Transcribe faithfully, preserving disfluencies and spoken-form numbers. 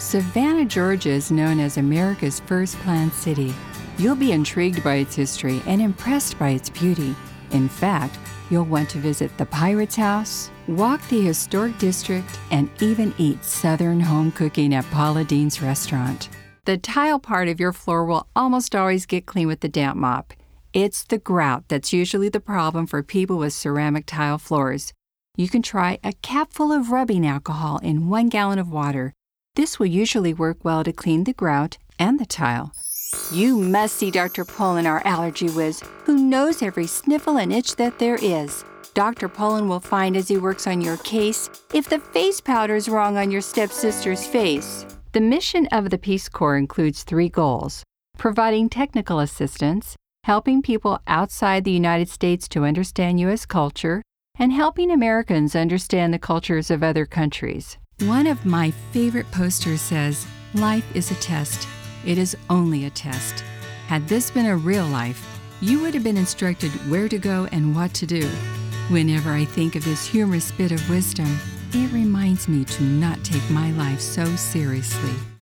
Savannah, Georgia is known as America's first planned city. You'll be intrigued by its history and impressed by its beauty. In fact, you'll want to visit the Pirates House, walk the historic district, and even eat Southern home cooking at Paula Deen's restaurant. The tile part of your floor will almost always get clean with the damp mop. It's the grout that's usually the problem for people with ceramic tile floors. You can try a capful of rubbing alcohol in one gallon of water. This will usually work well to clean the grout and the tile. You must see Doctor Pullen, our allergy whiz, who knows every sniffle and itch that there is. Doctor Pullen will find as he works on your case if the face powder is wrong on your stepsister's face. The mission of the Peace Corps includes three goals: providing technical assistance, helping people outside the United States to understand U S culture, and helping Americans understand the cultures of other countries. One of my favorite posters says, "Life is a test. It is only a test." Had this been a real life, you would have been instructed where to go and what to do. Whenever I think of this humorous bit of wisdom, it reminds me to not take my life so seriously.